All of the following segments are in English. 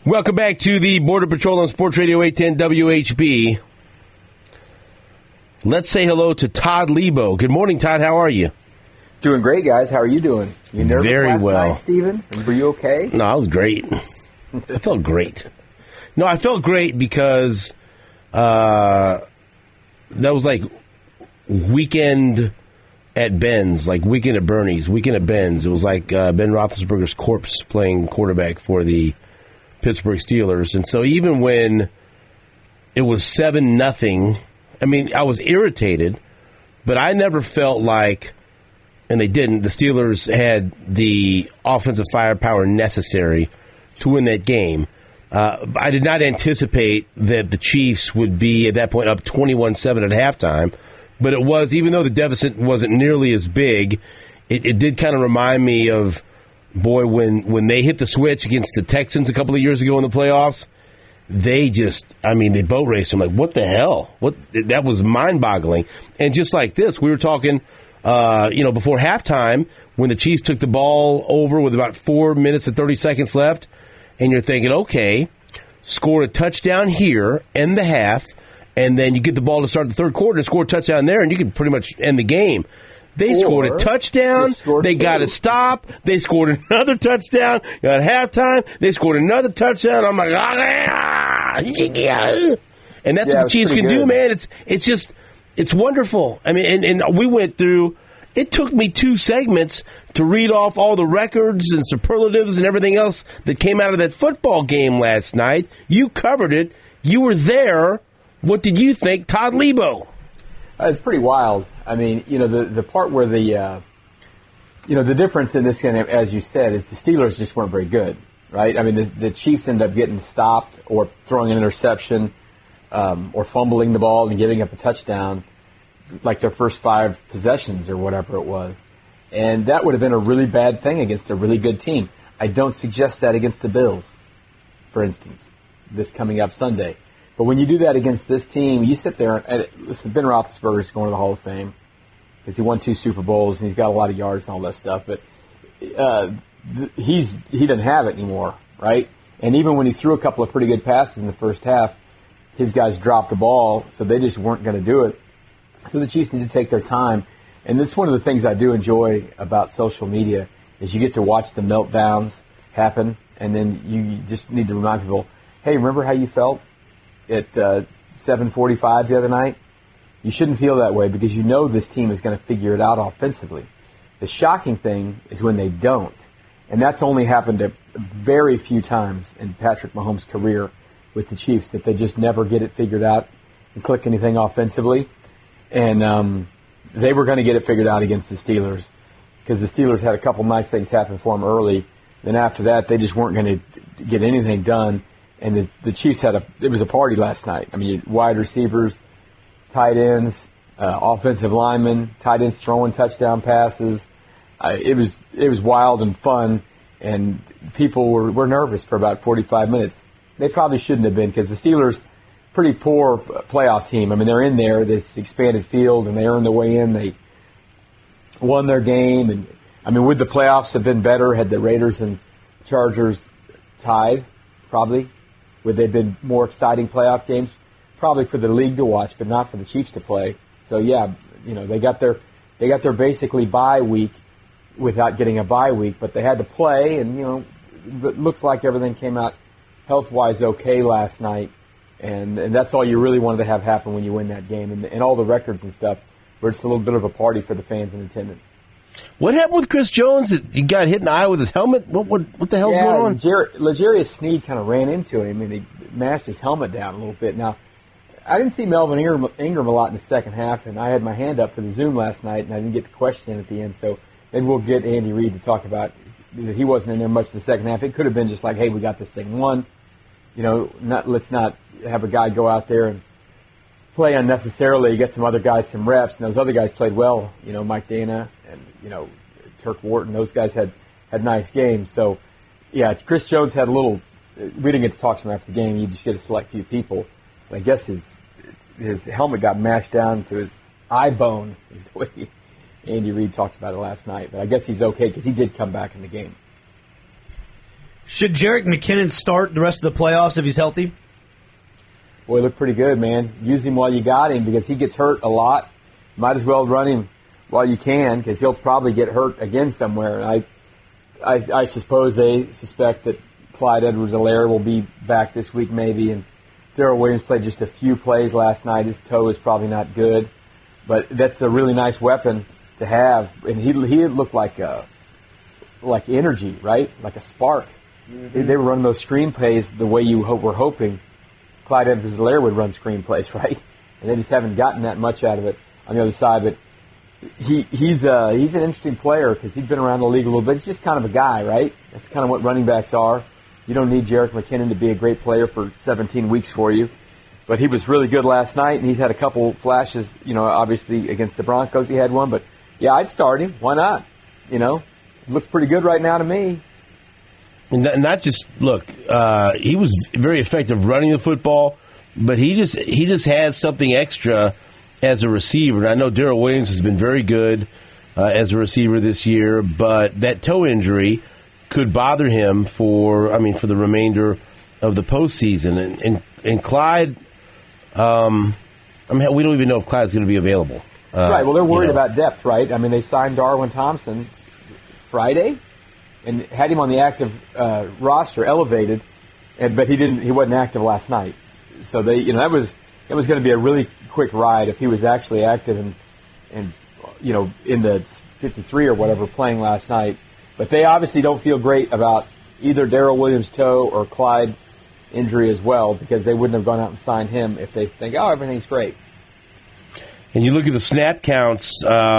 Welcome back to the Border Patrol on Sports Radio 810 WHB. Let's say hello to Todd Lebo. Good morning, Todd. How are you? Doing great, guys. How are you doing? You nervous Very last well. night, Steven? Were you okay? No, I was great. I felt great. No, I felt great because that was like weekend at Ben's, like weekend at Bernie's, weekend at Ben's. It was like Ben Roethlisberger's corpse playing quarterback for the Pittsburgh Steelers. And so even when it was 7-0, I mean, I was irritated, but I never felt like, and they didn't, the Steelers had the offensive firepower necessary to win that game. I did not anticipate that the Chiefs would be, at that point, up 21-7 at halftime. But it was, even though the deficit wasn't nearly as big, it did kind of remind me of, boy, when they hit the switch against the Texans a couple of years ago in the playoffs, they boat raced them. Like, what the hell? That was mind-boggling. And just like this, we were talking, before halftime, when the Chiefs took the ball over with about 4 minutes and 30 seconds left, and you're thinking, okay, score a touchdown here, end the half, and then you get the ball to start the third quarter and score a touchdown there, and you can pretty much end the game. They scored a touchdown. They got to stop. They scored another touchdown. At halftime, they scored another touchdown. I'm like, and that's what the Chiefs can do, man. It's wonderful. I mean, and we went through. It took me 2 segments to read off all the records and superlatives and everything else that came out of that football game last night. You covered it. You were there. What did you think, Todd Lebo? It's pretty wild. I mean, the part where the difference in this game, as you said, is the Steelers just weren't very good, right? I mean, the Chiefs ended up getting stopped or throwing an interception or fumbling the ball and giving up a touchdown, like their first 5 possessions or whatever it was. And that would have been a really bad thing against a really good team. I don't suggest that against the Bills, for instance, this coming up Sunday. But when you do that against this team, you sit there and listen, Ben Roethlisberger is going to the Hall of Fame because he won 2 Super Bowls and he's got a lot of yards and all that stuff. But he doesn't have it anymore, right? And even when he threw a couple of pretty good passes in the first half, his guys dropped the ball, so they just weren't going to do it. So the Chiefs need to take their time. And this is one of the things I do enjoy about social media is you get to watch the meltdowns happen, and then you just need to remind people, hey, remember how you felt at 7:45 the other night? You shouldn't feel that way because you know this team is going to figure it out offensively. The shocking thing is when they don't. And that's only happened a very few times in Patrick Mahomes' career with the Chiefs, that they just never get it figured out and click anything offensively. And they were going to get it figured out against the Steelers because the Steelers had a couple nice things happen for them early. Then after that, they just weren't going to get anything done. And the Chiefs it was a party last night. I mean, wide receivers, tight ends, offensive linemen, tight ends throwing touchdown passes. It was wild and fun, and people were nervous for about 45 minutes. They probably shouldn't have been because the Steelers, pretty poor playoff team. I mean, they're in there, this expanded field, and they earned their way in. They won their game, and I mean, would the playoffs have been better had the Raiders and Chargers tied? Probably. Would they have been more exciting playoff games? Probably for the league to watch, but not for the Chiefs to play. So yeah, they got their basically bye week without getting a bye week, but they had to play, and it looks like everything came out health-wise okay last night, and that's all you really wanted to have happen when you win that game, and all the records and stuff were just a little bit of a party for the fans in attendance. What happened with Chris Jones? He got hit in the eye with his helmet? What the hell's going on? L'Jarius Sneed kind of ran into him, and he mashed his helmet down a little bit. Now, I didn't see Melvin Ingram a lot in the second half, and I had my hand up for the Zoom last night, and I didn't get the question in at the end, so maybe we'll get Andy Reid to talk about that. He wasn't in there much in the second half. It could have been just like, hey, we got this thing won. Let's not have a guy go out there and play unnecessarily, get some other guys some reps, and those other guys played well. Mike Dana and Turk Wharton, those guys had nice games. So yeah, Chris Jones had a little. We didn't get to talk to him after the game. You just get a select few people. But I guess his helmet got mashed down to his eye bone, is the way Andy Reid talked about it last night. But I guess he's okay because he did come back in the game. Should Jerick McKinnon start the rest of the playoffs if he's healthy? Boy, look pretty good, man. Use him while you got him because he gets hurt a lot. Might as well run him while you can because he'll probably get hurt again somewhere. I suppose they suspect that Clyde Edwards-Helaire will be back this week maybe, and Darrell Williams played just a few plays last night. His toe is probably not good, but that's a really nice weapon to have. And he looked like energy, right? Like a spark. Mm-hmm. They were running those screenplays the way you were hoping Clyde Edwards-Helaire would run screenplays, right? And they just haven't gotten that much out of it on the other side. But he's an interesting player because he's been around the league a little bit. He's just kind of a guy, right? That's kind of what running backs are. You don't need Jerick McKinnon to be a great player for 17 weeks for you. But he was really good last night, and he's had a couple flashes, obviously against the Broncos he had one. But, yeah, I'd start him. Why not? It looks pretty good right now to me. And not just, look, he was very effective running the football, but he just has something extra as a receiver. And I know Darrell Williams has been very good as a receiver this year, but that toe injury could bother him for the remainder of the postseason. And Clyde, we don't even know if Clyde's going to be available. Right. Well, they're worried about depth, right? I mean, they signed Darwin Thompson Friday and had him on the active roster, elevated, but he wasn't active last night. So that was going to be a really quick ride if he was actually active and in the 53 or whatever playing last night. But they obviously don't feel great about either Darrell Williams' toe or Clyde's injury as well because they wouldn't have gone out and signed him if they think, everything's great. And you look at the snap counts,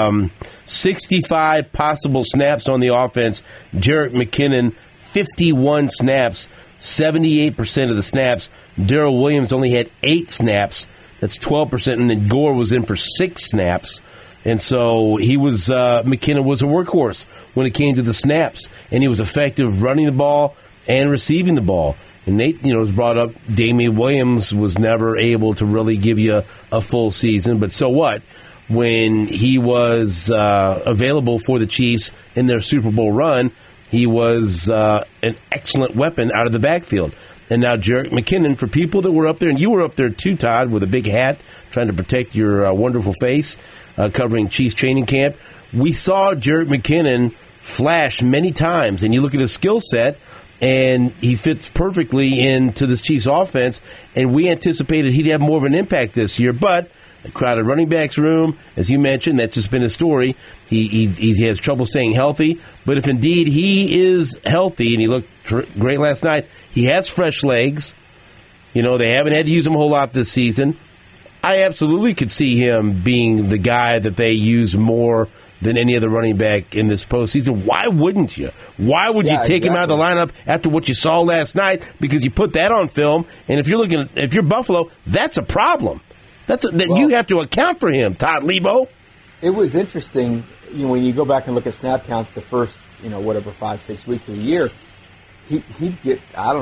65 possible snaps on the offense. Jerick McKinnon, 51 snaps, 78% of the snaps. Darrell Williams only had 8 snaps. That's 12%. And then Gore was in for 6 snaps. And so McKinnon was a workhorse when it came to the snaps. And he was effective running the ball and receiving the ball. And Nate, was brought up, Damian Williams was never able to really give you a full season. But so what? When he was available for the Chiefs in their Super Bowl run, he was an excellent weapon out of the backfield. And now Jerick McKinnon, for people that were up there, and you were up there too, Todd, with a big hat, trying to protect your wonderful face, covering Chiefs training camp. We saw Jerick McKinnon flash many times, and you look at his skill set, and he fits perfectly into this Chiefs offense, and we anticipated he'd have more of an impact this year. But a crowded running backs room, as you mentioned, that's just been his story. He has trouble staying healthy. But if indeed he is healthy, and he looked great last night, he has fresh legs. They haven't had to use him a whole lot this season. I absolutely could see him being the guy that they use more than any other running back in this postseason. Why wouldn't you? Why would you take him out of the lineup after what you saw last night? Because you put that on film, and if you're Buffalo, that's a problem. You have to account for him, Todd Lebo. It was interesting, when you go back and look at snap counts the first, 5-6 weeks of the year, he'd get,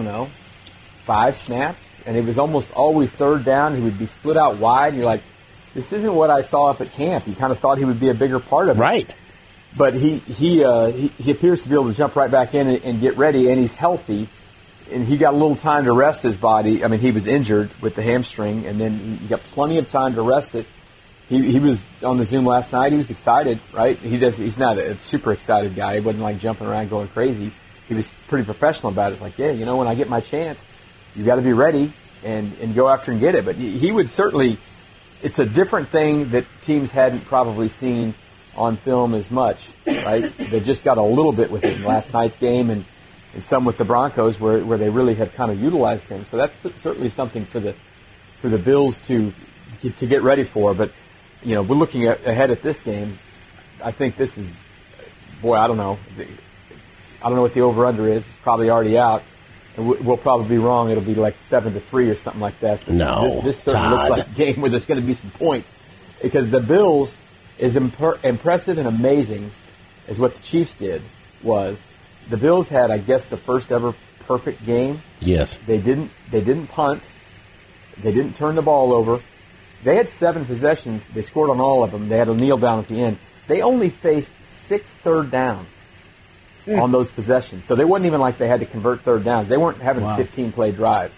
5 snaps, and it was almost always third down. He would be split out wide, and you're like, this isn't what I saw up at camp. You kind of thought he would be a bigger part of it. Right. But he appears to be able to jump right back in and get ready, and he's healthy. And he got a little time to rest his body. I mean, he was injured with the hamstring, and then he got plenty of time to rest it. He was on the Zoom last night. He was excited, right? He's not a super excited guy. He wasn't like jumping around going crazy. He was pretty professional about it. It's like, when I get my chance, you got to be ready and go after and get it. But he would certainly. It's a different thing that teams hadn't probably seen on film as much, right? They just got a little bit with it in last night's game and some with the Broncos where they really have kind of utilized him. So that's certainly something for the Bills to get ready for. But, we're looking ahead at this game. I think this is, I don't know. I don't know what the over-under is. It's probably already out. And we'll probably be wrong. It'll be like 7-3 or something like that. But no, this certainly looks like a game where there's going to be some points because the Bills, as impressive and amazing as what the Chiefs did was, the Bills had, I guess, the first ever perfect game. Yes, they didn't punt, they didn't turn the ball over. They had 7 possessions. They scored on all of them. They had a kneel down at the end. They only faced 6 third downs. on those possessions. So they wasn't even like they had to convert third downs. They weren't having 15-play drives.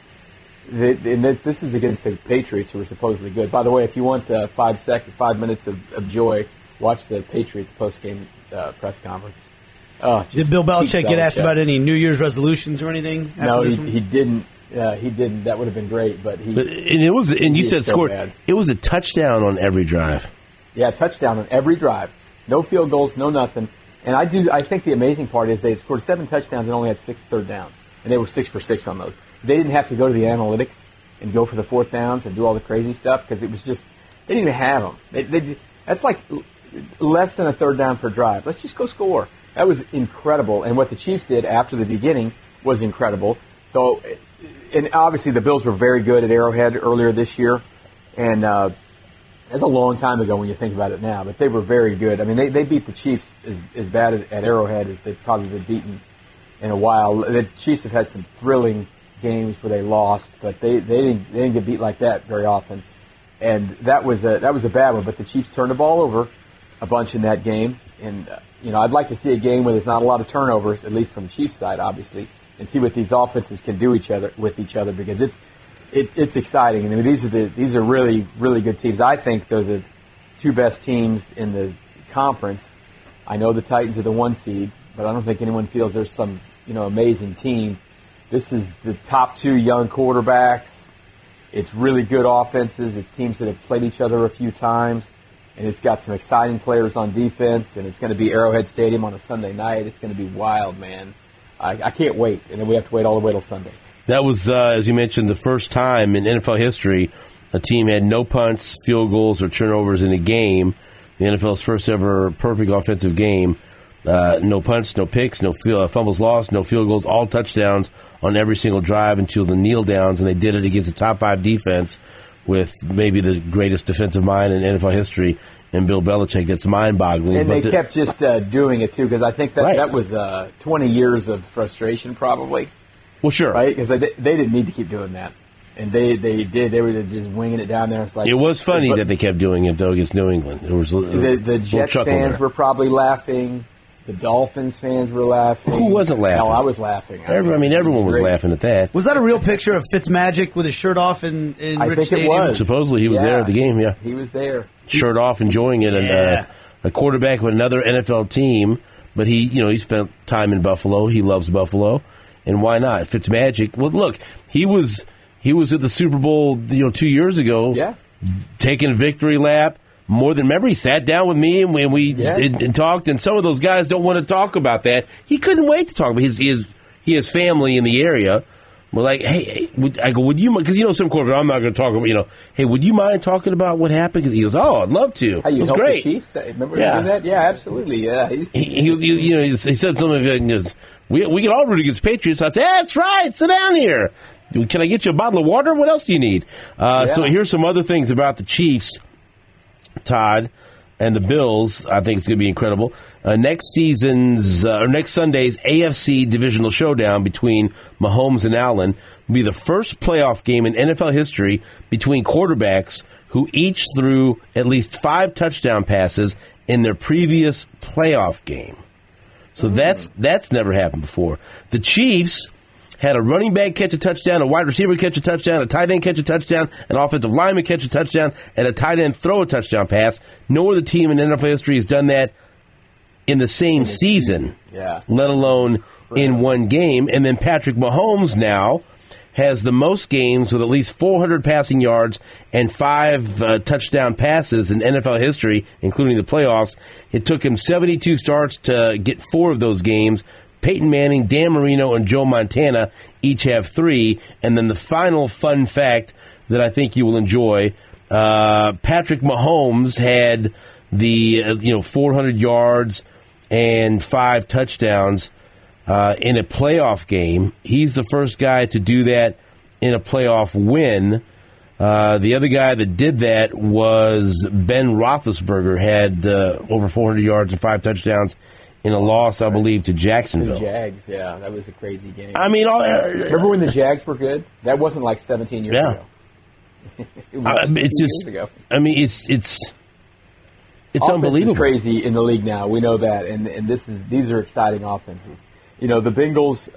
This is against the Patriots, who are supposedly good. By the way, if you want 5 minutes of joy, watch the Patriots post-game press conference. Did Bill Belichick get asked about any New Year's resolutions or anything? No, he didn't. He didn't. That would have been great, but he. And you said scored. Bad. It was a touchdown on every drive. Yeah, touchdown on every drive. No field goals, no nothing. And I think the amazing part is they had scored 7 touchdowns and only had 6 third downs, and they were 6 for 6 on those. They didn't have to go to the analytics and go for the fourth downs and do all the crazy stuff because it was just they didn't even have them. That's like less than a third down per drive. Let's just go score. That was incredible. And what the Chiefs did after the beginning was incredible. So, and obviously the Bills were very good at Arrowhead earlier this year. And that's a long time ago when you think about it now. But they were very good. I mean, they beat the Chiefs as bad at Arrowhead as they've probably been beaten in a while. The Chiefs have had some thrilling games where they lost, but they didn't get beat like that very often. And that was a bad one. But the Chiefs turned the ball over a bunch in that game. And I'd like to see a game where there's not a lot of turnovers, at least from the Chiefs' side, obviously, and see what these offenses can do with each other because it's exciting. I mean, these are really, really good teams. I think they're the 2 best teams in the conference. I know the Titans are the 1 seed, but I don't think anyone feels there's some amazing team. This is the top 2 young quarterbacks. It's really good offenses. It's teams that have played each other a few times. And it's got some exciting players on defense, and it's going to be Arrowhead Stadium on a Sunday night. It's going to be wild, man. I can't wait, and then we have to wait all the way till Sunday. That was, as you mentioned, the first time in NFL history a team had no punts, field goals, or turnovers in a game. The NFL's first ever perfect offensive game. No punts, no picks, no fumbles lost, no field goals, all touchdowns on every single drive until the kneel downs, and they did it against a top 5 defense with maybe the greatest defensive mind in NFL history, and Bill Belichick. That's mind-boggling. And they kept just doing it, too, because I think that was 20 years of frustration, probably. Well, sure. Right? Because they didn't need to keep doing that. And they did. They were just winging it down there. It's like, it was funny that they kept doing it, though, against New England. There was the Jets fans were probably laughing. The Dolphins fans were laughing. Who wasn't laughing? No, I was laughing. Everyone was laughing at that. Was that a real picture of Fitzmagic with his shirt off in Rich Stadium? It was. Supposedly he was there at the game, yeah. He was there. Shirt off, enjoying it. And a quarterback with another NFL team, but he spent time in Buffalo. He loves Buffalo. And why not? Fitzmagic. Well, look, he was at the Super Bowl 2 years ago, taking a victory lap. More than remember, he sat down with me and we and talked. And some of those guys don't want to talk about that. He couldn't wait to talk about he has family in the area. We're like, hey, would you? Because some quarterback, I'm not going to talk about. Hey, would you mind talking about what happened? Because he goes, oh, I'd love to. Hey, you it was helped great. The Chiefs? Remember doing that? Yeah, absolutely. Yeah. He said something like, we can all root against Patriots. I said, that's right. Sit down here. Can I get you a bottle of water? What else do you need? So here's some other things about the Chiefs, Todd, and the Bills. I think it's going to be incredible. Next Sunday's AFC divisional showdown between Mahomes and Allen will be the first playoff game in NFL history between quarterbacks who each threw at least 5 touchdown passes in their previous playoff game. So that's never happened before. The Chiefs had a running back catch a touchdown, a wide receiver catch a touchdown, a tight end catch a touchdown, an offensive lineman catch a touchdown, and a tight end throw a touchdown pass. No other team in NFL history has done that in the same season, let alone in one game. And then Patrick Mahomes now has the most games with at least 400 passing yards and 5 touchdown passes in NFL history, including the playoffs. It took him 72 starts to get 4 of those games. Peyton Manning, Dan Marino, and Joe Montana each have 3. And then the final fun fact that I think you will enjoy, Patrick Mahomes had the 400 yards and 5 touchdowns in a playoff game. He's the first guy to do that in a playoff win. The other guy that did that was Ben Roethlisberger, had over 400 yards and 5 touchdowns in a loss, I believe, to Jacksonville. The Jags, yeah. That was a crazy game. I mean, remember when the Jags were good? That wasn't like 17 years ago. It's just, ago. I mean, it's It's unbelievable. It's crazy in the league now. We know that, and these are exciting offenses. The Bengals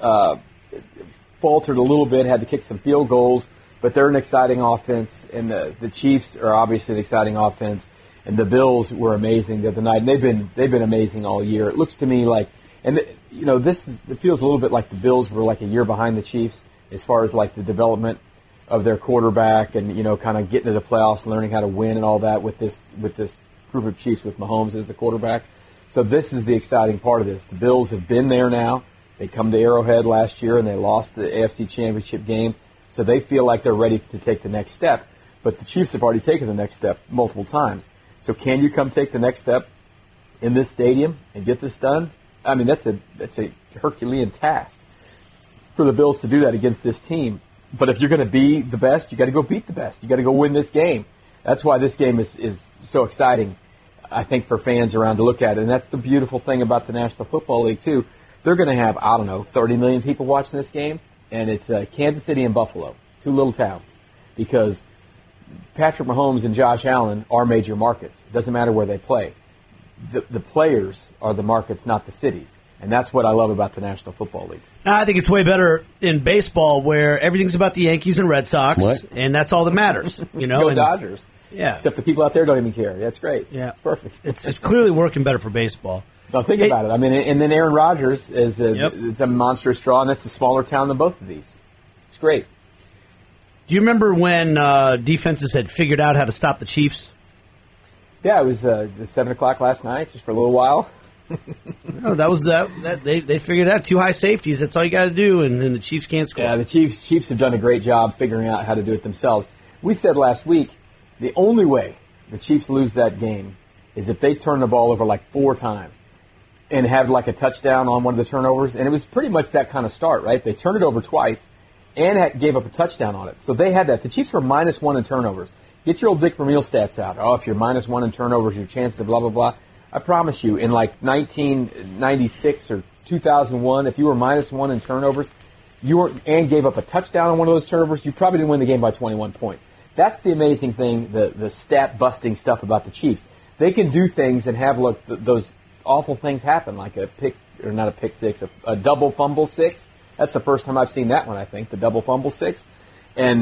faltered a little bit, had to kick some field goals, but they're an exciting offense, and the Chiefs are obviously an exciting offense, and the Bills were amazing the other night, and they've been amazing all year. It looks to me like, it feels a little bit like the Bills were like a year behind the Chiefs as far as like the development of their quarterback, and kind of getting to the playoffs, and learning how to win and all that with this group of Chiefs with Mahomes as the quarterback. So this is the exciting part of this. The Bills have been there now. They come to Arrowhead last year and they lost the AFC Championship game. So they feel like they're ready to take the next step. But the Chiefs have already taken the next step multiple times. So can you come take the next step in this stadium and get this done? I mean, that's a Herculean task for the Bills to do that against this team. But if you're going to be the best, you got to go beat the best. You got to go win this game. That's why this game is so exciting, I think, for fans around to look at it. And that's the beautiful thing about the National Football League, too. They're going to have, 30 million people watching this game, and it's Kansas City and Buffalo, two little towns, because Patrick Mahomes and Josh Allen are major markets. It doesn't matter where they play. The players are the markets, not the cities. And that's what I love about the National Football League. I think it's way better in baseball where everything's about the Yankees and Red Sox, and that's all that matters. Go Dodgers. Yeah. Except the people out there don't even care. That's great. Yeah. It's perfect. It's clearly working better for baseball. Now think about it. I mean, and then Aaron Rodgers is it's a monstrous draw, and that's a smaller town than both of these. It's great. Do you remember when defenses had figured out how to stop the Chiefs? Yeah, it was 7 o'clock last night, just for a little while. No, that was that they figured out 2 high safeties. That's all you got to do, and then the Chiefs can't score. Yeah, the Chiefs have done a great job figuring out how to do it themselves. We said last week the only way the Chiefs lose that game is if they turn the ball over like 4 times and have like a touchdown on one of the turnovers. And it was pretty much that kind of start, right? They turned it over twice and gave up a touchdown on it. So they had that. The Chiefs were -1 in turnovers. Get your old Dick Vermeil stats out. Oh, if you're -1 in turnovers, your chances of blah, blah, blah. I promise you, in like 1996 or 2001, if you were -1 in turnovers, and gave up a touchdown on one of those turnovers, you probably didn't win the game by 21 points. That's the amazing thing, the stat-busting stuff about the Chiefs. They can do things and have those awful things happen, like a pick, or not a pick six, a double fumble six. That's the first time I've seen that one, I think, the double fumble six. And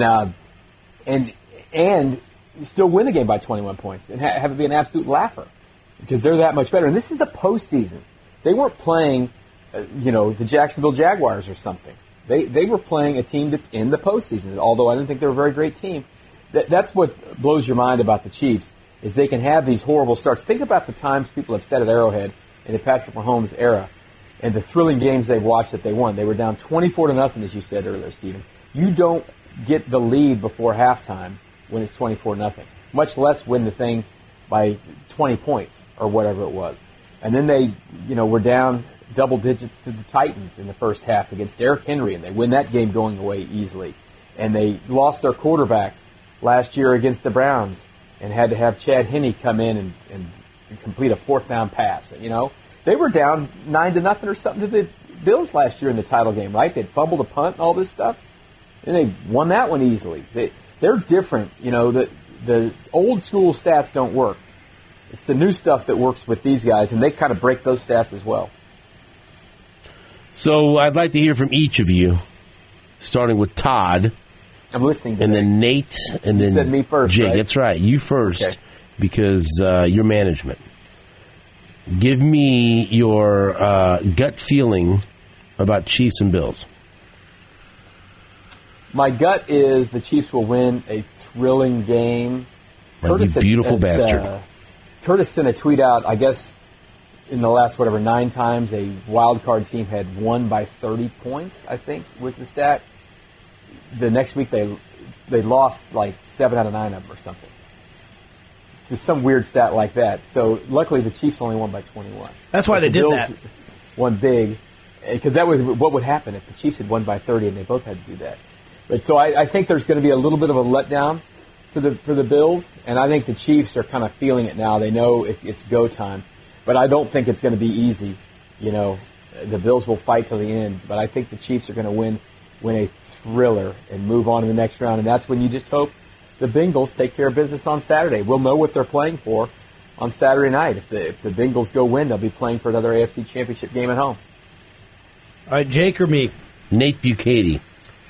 still win the game by 21 points and have it be an absolute laugher, because they're that much better. And this is the postseason. They weren't playing, the Jacksonville Jaguars or something. They were playing a team that's in the postseason, although I didn't think they were a very great team. That's what blows your mind about the Chiefs, is they can have these horrible starts. Think about the times people have said at Arrowhead in the Patrick Mahomes era and the thrilling games they've watched that they won. They were down 24-0, as you said earlier, Stephen. You don't get the lead before halftime when it's 24-0, much less win the thing by 20 points or whatever it was. And then they, were down double digits to the Titans in the first half against Derrick Henry, and they win that game going away easily. And they lost their quarterback last year against the Browns and had to have Chad Henne come in and complete a 4th down pass. They were down 9-0 or something to the Bills last year in the title game, right? They'd fumbled a punt and all this stuff, and they won that one easily. They're different. The old school stats don't work. It's the new stuff that works with these guys, and they kind of break those stats as well. So I'd like to hear from each of you, starting with Todd. I'm listening. And then Nate, and then you said me first, Jake. right? That's right. You first, okay. Because you're management. Give me your gut feeling about Chiefs and Bills. My gut is the Chiefs will win a thrilling game. Curtis, you beautiful bastard. Curtis sent a tweet out, I guess, in the last, 9 times a wild card team had won by 30 points, I think, was the stat. The next week they lost like 7 out of 9 of them or something. It's just some weird stat like that. So luckily the Chiefs only won by 21. That's why they did that. Won big, because that was what would happen if the Chiefs had won by 30 and they both had to do that. But so I think there's going to be a little bit of a letdown for the Bills, and I think the Chiefs are kind of feeling it now. They know it's go time, but I don't think it's going to be easy. The Bills will fight till the end, but I think the Chiefs are going to win a thriller and move on to the next round, and that's when you just hope the Bengals take care of business on Saturday. We'll know what they're playing for on Saturday night. If the Bengals go win, they'll be playing for another AFC Championship game at home. All right, Jake or me? Nate Bukaty.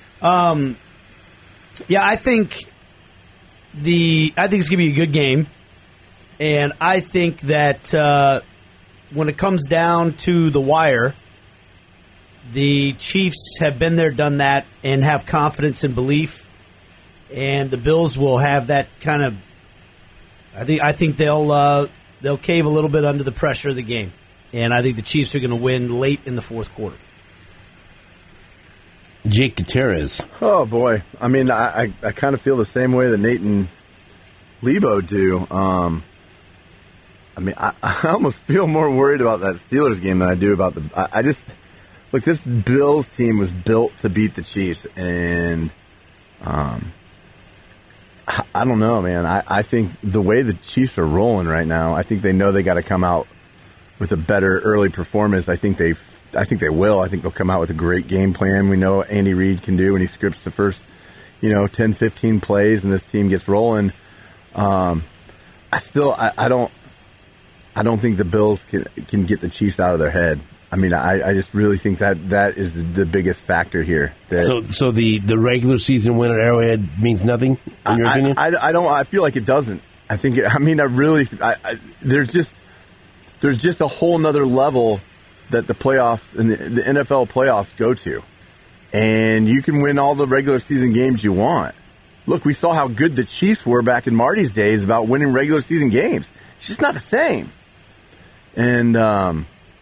Yeah, I think it's going to be a good game, and I think that when it comes down to the wire, the Chiefs have been there, done that, and have confidence and belief, and the Bills will have that kind of. I think they'll cave a little bit under the pressure of the game, and I think the Chiefs are going to win late in the fourth quarter. Jake Gutierrez. Oh, boy. I mean, I kind of feel the same way that Nate and Lebo do. I mean, I almost feel more worried about that Steelers game than I do about look, this Bills team was built to beat the Chiefs, and I don't know, man. I think the way the Chiefs are rolling right now, I think they know they got to come out with a better early performance. I think they will. I think they'll come out with a great game plan. We know what Andy Reid can do when he scripts the first, 10, 15 plays, and this team gets rolling. I don't think the Bills can get the Chiefs out of their head. I mean, I just really think that is the biggest factor here. So the regular season win at Arrowhead means nothing, in your opinion? I feel like it doesn't. There's just a whole nother level that the playoffs and the NFL playoffs go to. And you can win all the regular season games you want. Look, we saw how good the Chiefs were back in Marty's days about winning regular season games. It's just not the same. And, I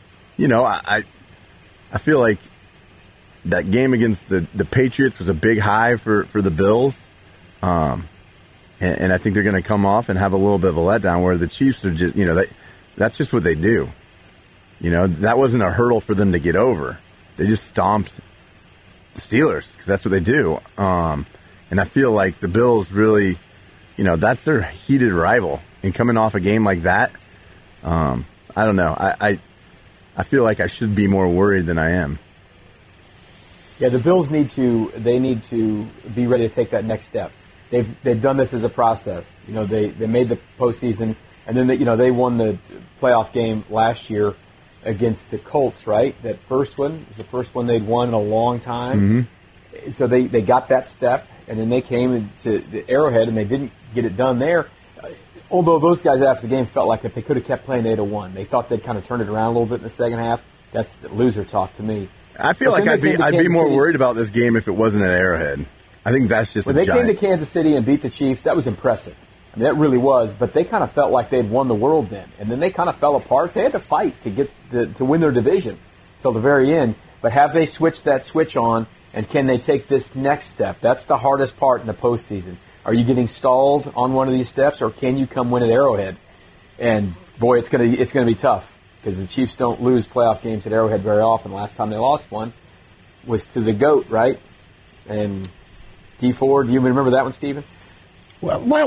feel like that game against the Patriots was a big high for the Bills. And I think they're going to come off and have a little bit of a letdown where the Chiefs are just, that's just what they do. That wasn't a hurdle for them to get over. They just stomped the Steelers because that's what they do. And I feel like the Bills really, that's their heated rival. And coming off a game like that, I don't know. I feel like I should be more worried than I am. Yeah, the Bills need to be ready to take that next step. They've done this as a process. They made the postseason, and then they won the playoff game last year against the Colts, right? That first one was the first one they'd won in a long time. Mm-hmm. So they got that step, and then they came into the Arrowhead, and they didn't get it done there. Although those guys after the game felt like if they could have kept playing, they'd have won. They thought they'd kind of turned it around a little bit in the second half. That's loser talk to me. I feel like I'd be more worried about this game if it wasn't at Arrowhead. I think that's just when they came to Kansas City and beat the Chiefs, that was impressive. I mean, that really was. But they kind of felt like they'd won the world then, and then they kind of fell apart. They had to fight to get to win their division till the very end. But have they switched that switch on, and can they take this next step? That's the hardest part in the postseason. Are you getting stalled on one of these steps, or can you come win at Arrowhead? And boy, it's gonna be tough because the Chiefs don't lose playoff games at Arrowhead very often. Last time they lost one was to the GOAT, right? And D4, do you remember that one, Stephen? What good?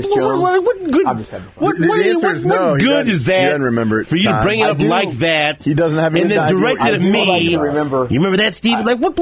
I'm just having fun. What good is that for you to bring it up like that? He doesn't have any and then directed at me. You remember that, Stephen? What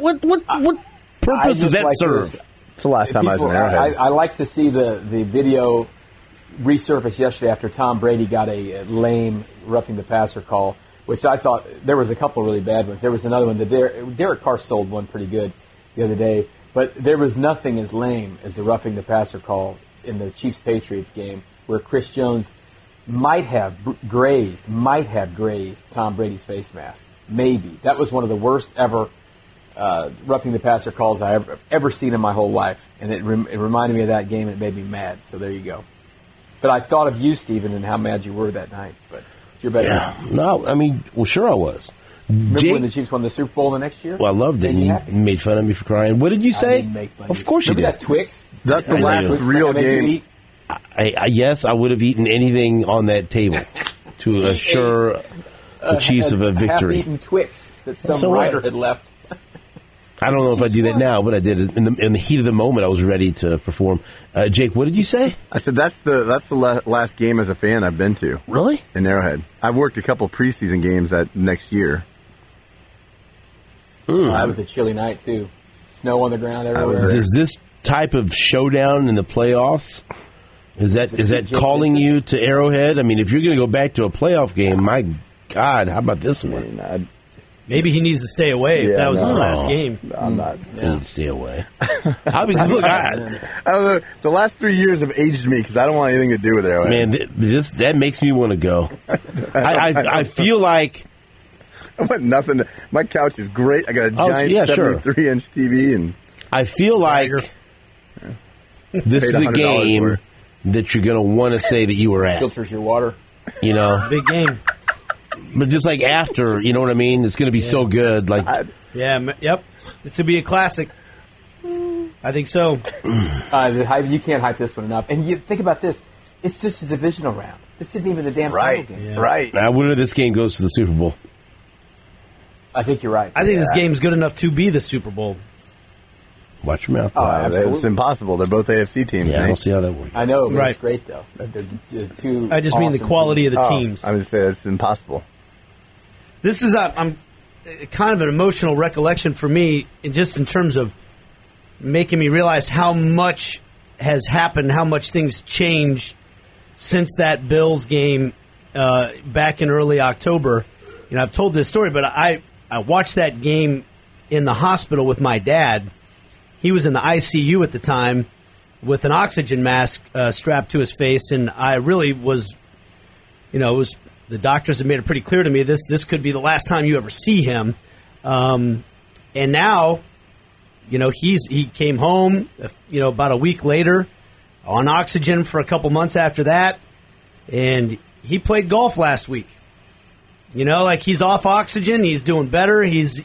purpose does that serve? It's the last time I was in Arrowhead. I like to see the video resurface yesterday after Tom Brady got a lame roughing the passer call, which I thought there was a couple really bad ones. There was another one. Derek Carr sold one pretty good the other day. But there was nothing as lame as the roughing the passer call in the Chiefs-Patriots game where Chris Jones might have grazed Tom Brady's face mask. Maybe. That was one of the worst ever roughing the passer calls I've ever seen in my whole life. And it reminded me of that game and it made me mad. So there you go. But I thought of you, Stephen, and how mad you were that night. But you're better. Yeah. No, I mean, well, sure I was. Remember when the Chiefs won the Super Bowl the next year? Well, I loved it. And you made fun of me for crying. What did you say? I didn't make fun of course you did. Remember that Twix? That's the last real game. Yes, I would have eaten anything on that table to assure the Chiefs of a victory. Half-eaten Twix that some writer had left. I don't know if I do that now, but I did it in the heat of the moment. I was ready to perform. Jake, what did you say? I said that's the last game as a fan I've been to. Really? In Arrowhead. I've worked a couple preseason games that next year. That was a chilly night too. Snow on the ground everywhere. Does this type of showdown in the playoffs Is that calling you to Arrowhead? I mean, if you're going to go back to a playoff game, my God, how about this one? Maybe he needs to stay away if that was his last game. I'm not. Stay away. Because look, I don't know. The last 3 years have aged me because I don't want anything to do with Arrowhead. man, that makes me want to go. I feel like I want nothing. My couch is great. I got a giant 73-inch TV, and I feel like this is a game that you're going to want to say that you were at. Filters your water. You know, Big game. but just like after, you know what I mean? It's going to be so good. Like, Yep. It's going to be a classic. I think so. You can't hype this one enough. And you think about this. It's just a divisional round. This isn't even the damn title game. Yeah. right. now, winner of this game goes to the Super Bowl. I think you're right. I think this game's good enough to be the Super Bowl. Watch your mouth. Oh, absolutely. It's impossible. They're both AFC teams. Yeah, I Nate. don't see how that works. I know, but Right. it's great, though. They're two I just mean the awesome quality of teams. the teams. I would say it's impossible. This is I'm kind of an emotional recollection for me, just in terms of making me realize how much has happened, how much things changed since that Bills game back in early October. You know, I've told this story, but I watched that game in the hospital with my dad. He was in the ICU at the time with an oxygen mask strapped to his face, and I really was, it was the doctors had made it pretty clear to me this could be the last time you ever see him. And now, he came home, about a week later on oxygen for a couple months after that, and he played golf last week. He's off oxygen, he's doing better. It's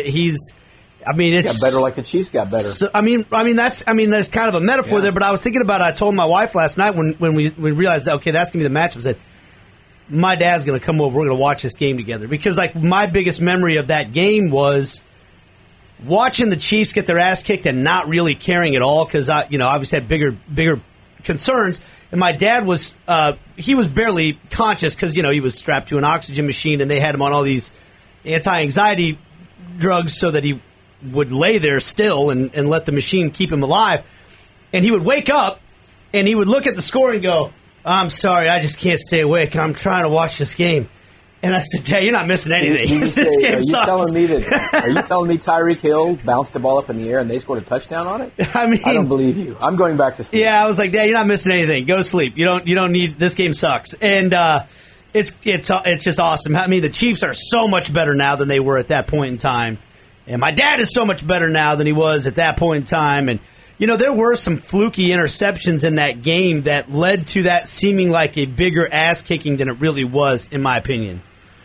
got better like the Chiefs got better. So, there's kind of a metaphor there, but I was thinking about it. I told my wife last night when we realized that, okay, that's going to be the matchup. I said, my dad's going to come over. We're going to watch this game together. Because, my biggest memory of that game was watching the Chiefs get their ass kicked and not really caring at all because, obviously had bigger concerns. And my dad was, he was barely conscious because, he was strapped to an oxygen machine and they had him on all these anti-anxiety drugs so that he would lay there still and let the machine keep him alive. And he would wake up and he would look at the score and go, I'm sorry, I just can't stay awake. I'm trying to watch this game. And I said, Dad, you're not missing anything. This game sucks. Are you telling me Tyreek Hill bounced the ball up in the air and they scored a touchdown on it? I don't believe you. I'm going back to sleep. Yeah, I was like, Dad, you're not missing anything. Go to sleep. You don't need this game sucks. And it's just awesome. I mean, the Chiefs are so much better now than they were at that point in time. And my dad is so much better now than he was at that point in time. And, there were some fluky interceptions in that game that led to that seeming like a bigger ass-kicking than it really was, in my opinion.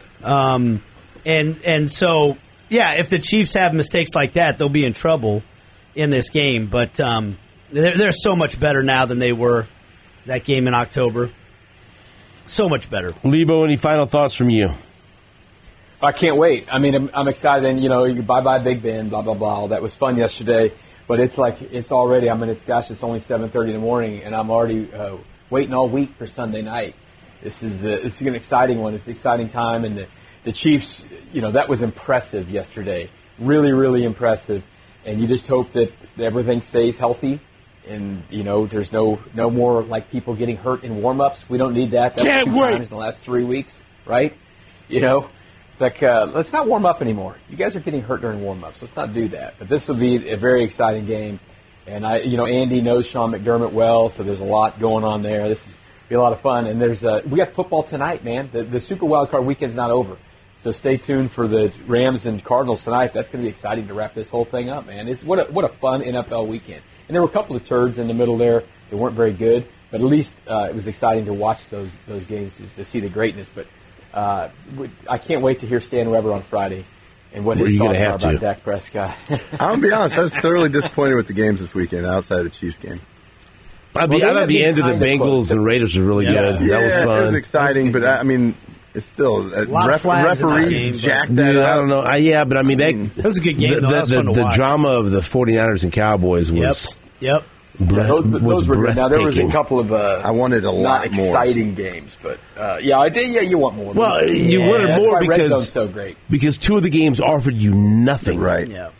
And so, yeah, if the Chiefs have mistakes like that, they'll be in trouble in this game. But they're so much better now than they were that game in October. So much better. Lebo, any final thoughts from you? I can't wait. I mean, I'm excited. And, bye-bye Big Ben, blah, blah, blah. That was fun yesterday. But it's already, it's only 7:30 in the morning, and I'm already waiting all week for Sunday night. This is an exciting one. It's an exciting time. And the Chiefs, that was impressive yesterday. Really, really impressive. And you just hope that everything stays healthy. And, there's no more, people getting hurt in warm-ups. We don't need that. That was 2 times in the last 3 weeks, right? It's like, let's not warm up anymore. You guys are getting hurt during warm-ups. Let's not do that. But this will be a very exciting game. And, Andy knows Sean McDermott well, so there's a lot going on there. This will be a lot of fun. And we got football tonight, man. The Super Wildcard weekend's not over. So stay tuned for the Rams and Cardinals tonight. That's going to be exciting to wrap this whole thing up, man. What a fun NFL weekend. And there were a couple of turds in the middle there that weren't very good. But at least it was exciting to watch those games to see the greatness. But I can't wait to hear Stan Weber on Friday and what his thoughts are about Dak Prescott. I'm going to be honest, I was thoroughly disappointed with the games this weekend outside of the Chiefs game. I thought the end of the Bengals and Raiders was really good. Yeah, that was fun. It was exciting, but it's still referees jacked that up. I don't know. But that was a good game. The drama of the 49ers and Cowboys was Yep. Those were good. Now there was a couple of I wanted a lot more exciting games, but I did. Yeah, you want more. Well, you wanted more Red Zone's so great because two of the games offered you nothing. Right. Yeah.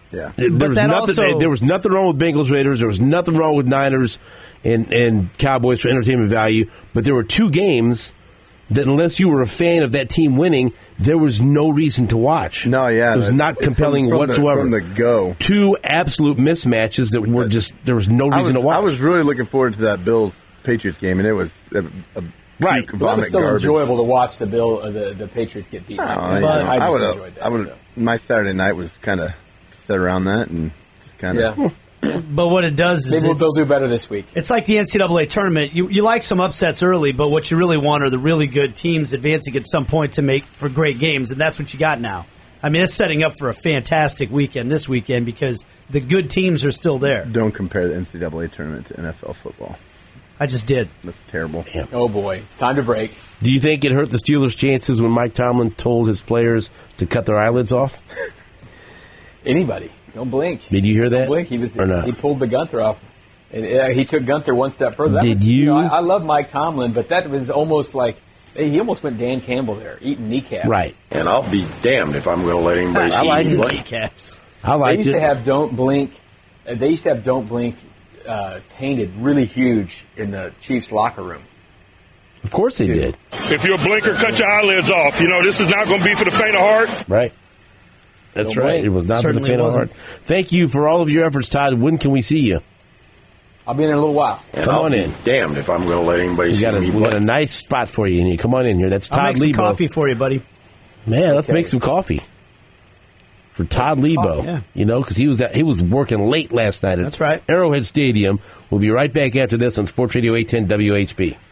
Yeah. There was nothing wrong with Bengals Raiders. There was nothing wrong with Niners and Cowboys for entertainment value. But there were two games that, unless you were a fan of that team winning, there was no reason to watch. No, yeah. It was not compelling whatsoever. From the go. Two absolute mismatches that were just, there was no reason to watch. I was really looking forward to that Bills-Patriots game, and it was a right. It was still garbage. enjoyable to watch the Patriots get beaten. I would have. My Saturday night was kind of set around that, and just kind of. Yeah. But what it does is maybe they'll do better this week. It's like the NCAA tournament. You like some upsets early, but what you really want are the really good teams advancing at some point to make for great games, and that's what you got now. I mean, it's setting up for a fantastic weekend this weekend because the good teams are still there. Don't compare the NCAA tournament to NFL football. I just did. That's terrible. Yeah. Oh, boy. It's time to break. Do you think it hurt the Steelers' chances when Mike Tomlin told his players to cut their eyelids off? Anybody. Don't blink. Did you hear that? Don't blink. He pulled the Gunther off. And, he took Gunther one step further. I love Mike Tomlin, but that was almost like he almost went Dan Campbell there, eating kneecaps. Right. And I'll be damned if I'm going to let anybody see me blink. Kneecaps. I liked it. They used to have Don't Blink. They used to have Don't Blink painted really huge in the Chiefs' locker room. Of course they did. If you're a blinker, cut your eyelids off. This is not going to be for the faint of heart. Right. That's Don't right. blink. It was not Certainly for the faint of heart. Thank you for all of your efforts, Todd. When can we see you? I'll be in a little while. And Come I'll on be in. Damned if I'm going to let anybody see me We got a blink. nice spot for you in here. Come on in here. That's Todd I'll make some Lebo. coffee for you, buddy. Man, let's make some coffee for Todd Lebo. yeah. Because he was working late last night at That's right. Arrowhead Stadium. We'll be right back after this on Sports Radio 810 WHB.